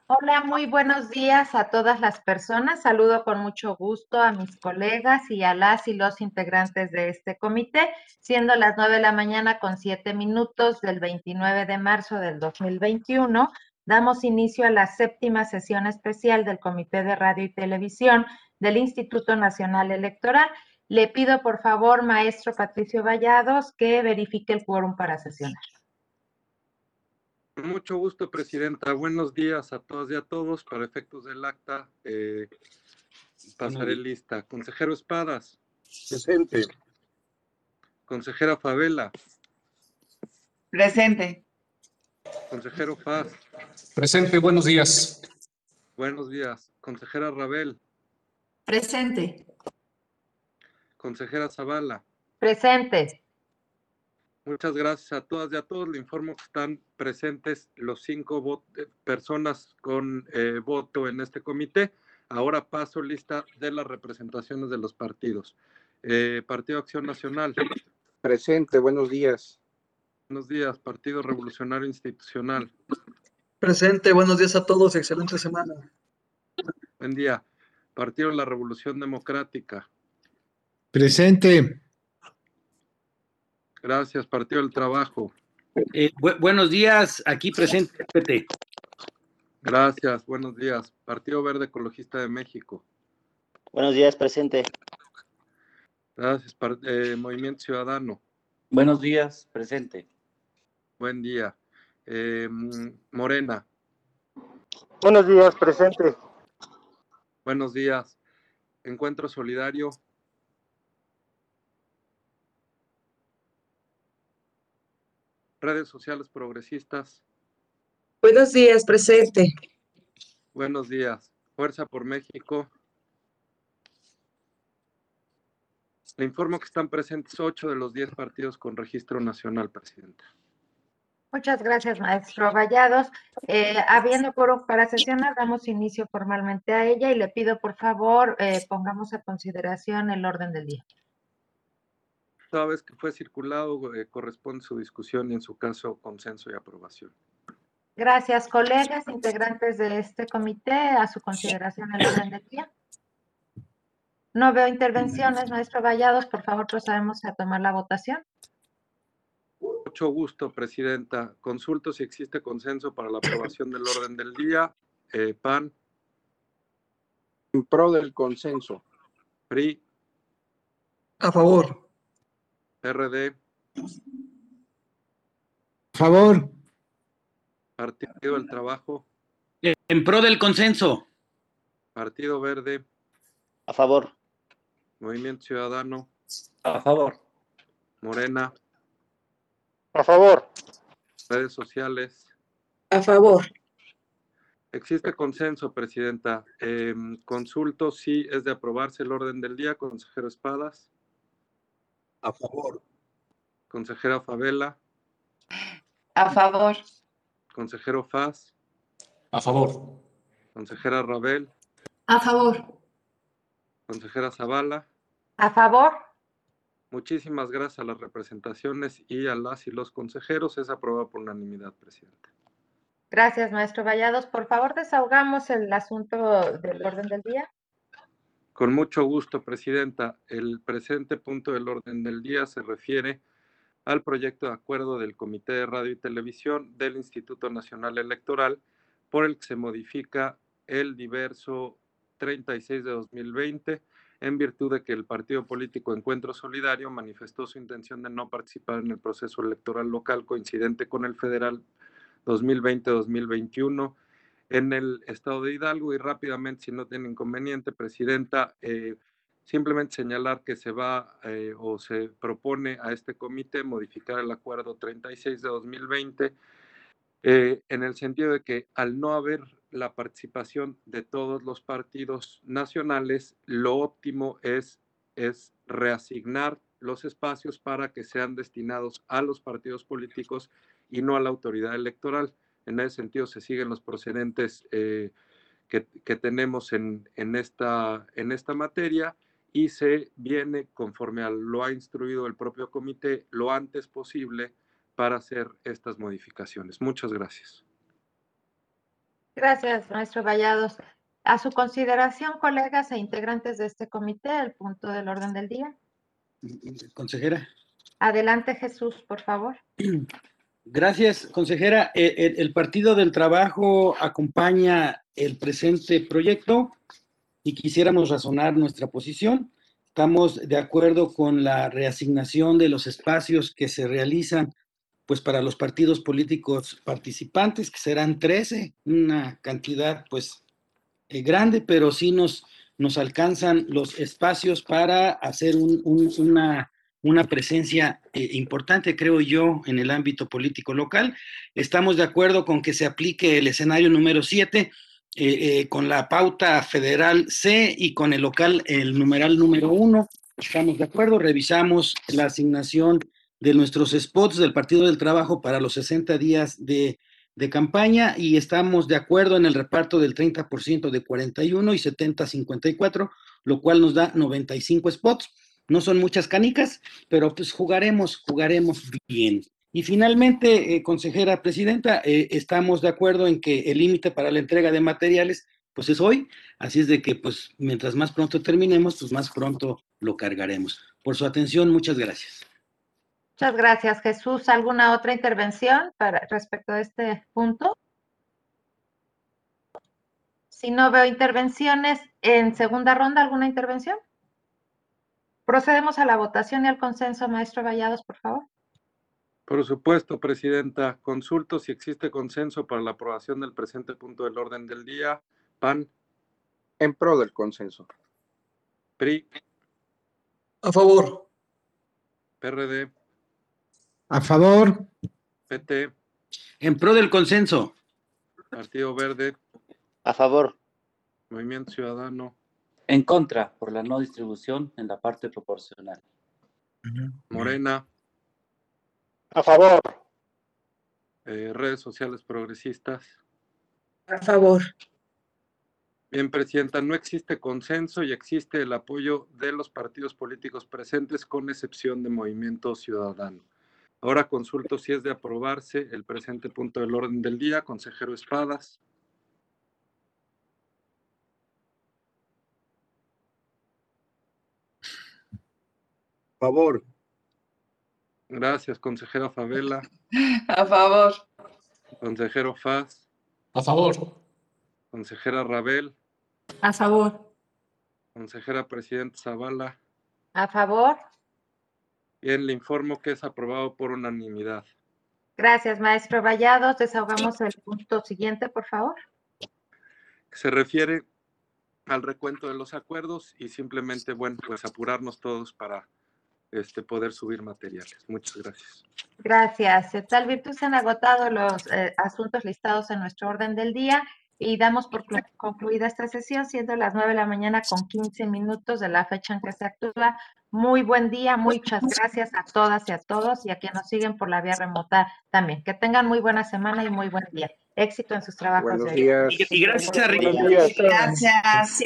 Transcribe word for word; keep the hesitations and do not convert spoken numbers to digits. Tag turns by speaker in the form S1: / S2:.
S1: Hola, muy buenos días a todas las personas. Saludo con mucho gusto a mis colegas y a las y los integrantes de este comité, siendo las nueve de la mañana con siete minutos del veintinueve de marzo del dos mil veintiuno. Damos inicio a la séptima sesión especial del Comité de Radio y Televisión del Instituto Nacional Electoral. Le pido por favor, maestro Patricio Vallados, que verifique el quórum para sesionar.
S2: Con mucho gusto, Presidenta. Buenos días a todas y a todos. Para efectos del acta, eh, pasaré lista. Consejero Espadas.
S3: Presente.
S2: Consejera Favela.
S4: Presente.
S2: Consejero Faz.
S5: Presente, buenos días.
S2: Buenos días. Consejera Rabel.
S4: Presente.
S2: Consejera Zavala.
S1: Presente.
S2: Muchas gracias a todas y a todos. Le informo que están presentes los cinco personas con eh, voto en este comité. Ahora paso lista de las representaciones de los partidos. Eh, Partido Acción Nacional.
S3: Presente, buenos días.
S2: Buenos días. Partido Revolucionario Institucional.
S6: Presente, buenos días a todos, excelente semana.
S2: Buen día. Partido de la Revolución Democrática.
S7: Presente.
S2: Gracias. Partido del Trabajo.
S8: Eh, bu buenos días, aquí presente, P T.
S2: Gracias, buenos días. Partido Verde Ecologista de México.
S9: Buenos días, presente.
S2: Gracias. Eh, Movimiento Ciudadano.
S10: Buenos días, presente.
S2: Buen día. Eh, Morena.
S9: Buenos días, presente.
S2: Buenos días. Encuentro Solidario. Redes Sociales Progresistas.
S4: Buenos días, presente.
S2: Buenos días. Fuerza por México. Le informo que están presentes ocho de los diez partidos con registro nacional, Presidenta.
S1: Muchas gracias, maestro Vallados. Eh, habiendo quórum para sesionar, damos inicio formalmente a ella y le pido, por favor, eh, pongamos a consideración el orden del día.
S2: Toda vez que fue circulado, eh, corresponde su discusión y, en su caso, consenso y aprobación.
S1: Gracias, colegas, integrantes de este comité, a su consideración el orden del día. No veo intervenciones, maestro Vallados, por favor, procedemos a tomar la votación.
S2: Mucho gusto, Presidenta. Consulto si existe consenso para la aprobación del orden del día. Eh, P A N.
S3: En pro del consenso.
S2: P R I.
S6: A favor.
S2: P R D.
S7: A favor.
S2: Partido del Trabajo.
S8: En pro del consenso.
S2: Partido Verde.
S9: A favor.
S2: Movimiento Ciudadano.
S10: A favor.
S2: Morena.
S9: A favor.
S2: Redes sociales.
S4: A favor.
S2: Existe consenso, Presidenta. Eh, consulto si es de aprobarse el orden del día. Consejero Espadas.
S3: A favor.
S2: Consejera Favela.
S4: A favor.
S2: Consejero Faz.
S5: A favor.
S2: Consejera Rabel.
S4: A favor.
S2: Consejera Zavala.
S1: A favor.
S2: Muchísimas gracias a las representaciones y a las y los consejeros. Es aprobado por unanimidad, Presidenta.
S1: Gracias, maestro Vallados. Por favor, desahogamos el asunto del orden del día.
S2: Con mucho gusto, Presidenta. El presente punto del orden del día se refiere al proyecto de acuerdo del Comité de Radio y Televisión del Instituto Nacional Electoral, por el que se modifica el diverso treinta y seis de dos mil veinte, en virtud de que el partido político Encuentro Solidario manifestó su intención de no participar en el proceso electoral local coincidente con el federal dos mil veinte dos mil veintiuno en el estado de Hidalgo. Y rápidamente, si no tiene inconveniente, Presidenta, eh, simplemente señalar que se va eh, o se propone a este comité modificar el acuerdo treinta y seis de dos mil veinte eh, en el sentido de que, al no haber la participación de todos los partidos nacionales, lo óptimo es, es reasignar los espacios para que sean destinados a los partidos políticos y no a la autoridad electoral. En ese sentido se siguen los procedentes eh, que, que tenemos en, en, esta, en esta materia, y se viene, conforme a lo ha instruido el propio comité, lo antes posible para hacer estas modificaciones. Muchas gracias.
S1: Gracias, maestro Vallados. A su consideración, colegas e integrantes de este comité, el punto del orden del día.
S8: Consejera.
S1: Adelante, Jesús, por favor.
S8: Gracias, consejera. El, el Partido del Trabajo acompaña el presente proyecto y quisiéramos razonar nuestra posición. Estamos de acuerdo con la reasignación de los espacios que se realizan pues para los partidos políticos participantes, que serán trece, una cantidad pues eh, grande, pero sí nos, nos alcanzan los espacios para hacer un, un, una, una presencia eh, importante, creo yo, en el ámbito político local. Estamos de acuerdo con que se aplique el escenario número siete, eh, eh, con la pauta federal C y con el local, el numeral número uno. Estamos de acuerdo, revisamos la asignación de nuestros spots del Partido del Trabajo para los sesenta días de, de campaña y estamos de acuerdo en el reparto del treinta por ciento de cuarenta y uno y setenta cincuenta y cuatro, lo cual nos da noventa y cinco spots. No son muchas canicas, pero pues jugaremos, jugaremos bien. Y finalmente, eh, consejera presidenta, eh, estamos de acuerdo en que el límite para la entrega de materiales pues es hoy, así es de que pues mientras más pronto terminemos, pues más pronto lo cargaremos. Por su atención, muchas gracias.
S1: Muchas gracias, Jesús. ¿Alguna otra intervención para, respecto a este punto? Si no veo intervenciones, en segunda ronda, ¿alguna intervención? Procedemos a la votación y al consenso, maestro Vallados, por favor.
S2: Por supuesto, presidenta. Consulto si existe consenso para la aprobación del presente punto del orden del día. P A N.
S3: En pro del consenso.
S2: P R I.
S6: A favor.
S2: P R D.
S7: A favor.
S2: P T.
S8: En pro del consenso.
S2: Partido Verde.
S9: A favor.
S2: Movimiento Ciudadano.
S10: En contra, por la no distribución en la parte proporcional.
S2: Morena.
S9: A favor.
S2: Eh, redes sociales progresistas.
S4: A favor.
S2: Bien, presidenta, no existe consenso y existe el apoyo de los partidos políticos presentes, con excepción de Movimiento Ciudadano. Ahora consulto si es de aprobarse el presente punto del orden del día. Consejero Espadas.
S3: Favor.
S2: Gracias, consejera Favela.
S4: A favor.
S2: Consejero Faz.
S5: A favor.
S2: Consejera Rabel.
S4: A favor.
S2: Consejera Presidenta Zavala.
S1: A favor.
S2: Bien, le informo que es aprobado por unanimidad.
S1: Gracias, maestro Vallados. Desahogamos el punto siguiente, por favor.
S2: Se refiere al recuento de los acuerdos y simplemente, bueno, pues apurarnos todos para este, poder subir materiales. Muchas gracias.
S1: Gracias. De tal virtud se han agotado los eh, asuntos listados en nuestro orden del día y damos por concluida esta sesión, siendo las nueve de la mañana con quince minutos de la fecha en que se actúa. Muy buen día, muchas gracias a todas y a todos y a quienes nos siguen por la vía remota también. Que tengan muy buena semana y muy buen día. Éxito en sus trabajos.
S3: Buenos
S1: de hoy.
S3: días.
S8: Y, y gracias a
S9: Buenos días.
S4: Gracias.